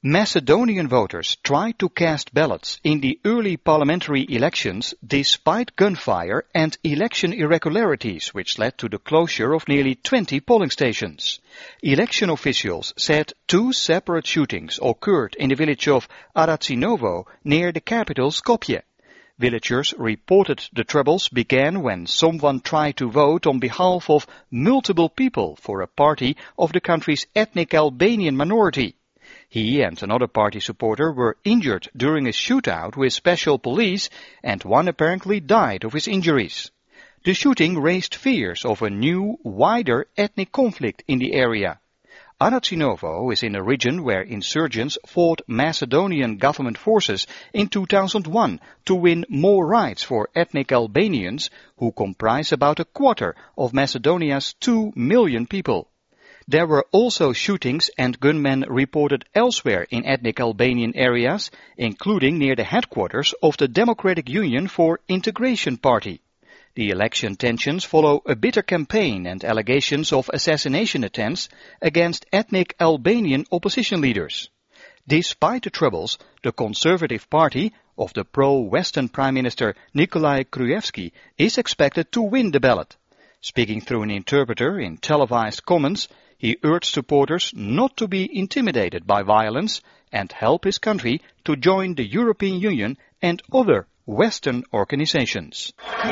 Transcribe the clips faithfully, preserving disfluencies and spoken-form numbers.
Macedonian voters tried to cast ballots in the early parliamentary elections despite gunfire and election irregularities, which led to the closure of nearly twenty polling stations. Election officials said two separate shootings occurred in the village of Aratsinovo near the capital Skopje. Villagers reported the troubles began when someone tried to vote on behalf of multiple people for a party of the country's ethnic Albanian minority. He and another party supporter were injured during a shootout with special police, and one apparently died of his injuries. The shooting raised fears of a new, wider ethnic conflict in the area. Aratsinovo is in a region where insurgents fought Macedonian government forces in two thousand one to win more rights for ethnic Albanians, who comprise about a quarter of Macedonia's two million people. There were also shootings and gunmen reported elsewhere in ethnic Albanian areas, including near the headquarters of the Democratic Union for Integration Party. The election tensions follow a bitter campaign and allegations of assassination attempts against ethnic Albanian opposition leaders. Despite the troubles, the Conservative Party of the pro-Western Prime Minister Nicolae Gruevski is expected to win the ballot. Speaking through an interpreter in televised comments, he urged supporters not to be intimidated by violence and help his country to join the European Union and other Western organizations.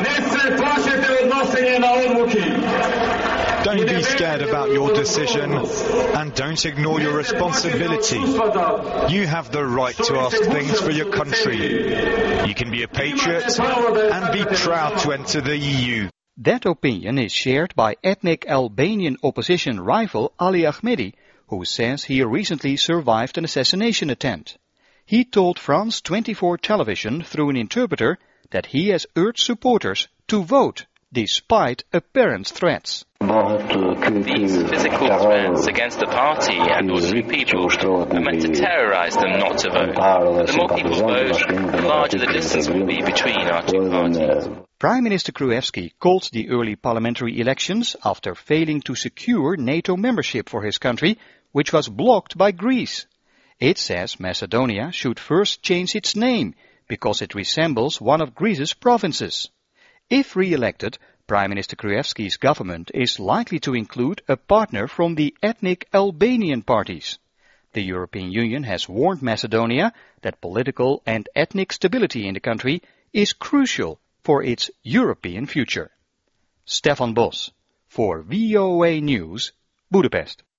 Don't be scared about your decision and don't ignore your responsibility. You have the right to ask things for your country. You can be a patriot and be proud to enter the E U. That opinion is shared by ethnic Albanian opposition rival Ali Ahmedi, who says he recently survived an assassination attempt. He told France twenty-four television through an interpreter that he has urged supporters to vote despite apparent threats. These physical threats against the party and ordinary people are meant to terrorize them not to vote. The more people vote, the larger the distance will be between our two parties. Prime Minister Gruevski called the early parliamentary elections after failing to secure NATO membership for his country, which was blocked by Greece. It says Macedonia should first change its name because it resembles one of Greece's provinces. If re-elected, Prime Minister Gruevski's government is likely to include a partner from the ethnic Albanian parties. The European Union has warned Macedonia that political and ethnic stability in the country is crucial for its European future. Stefan Bos, for V O A News, Budapest.